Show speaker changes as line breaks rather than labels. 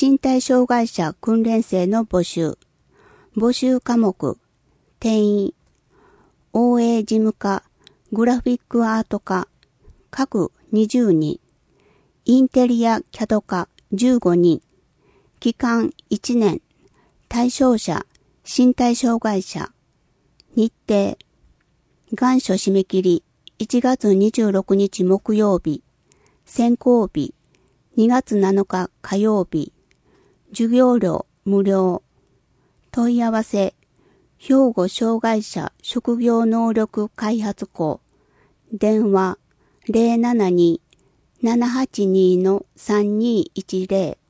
身体障害者訓練生の募集。募集科目、定員、OA 事務課、グラフィックアート科、各20人、インテリアキャド科15人、期間1年、対象者、身体障害者、日程、願書締め切り1月26日木曜日、選考日2月7日火曜日、授業料無料、問い合わせ、兵庫障害者職業能力開発校、電話072-782-3210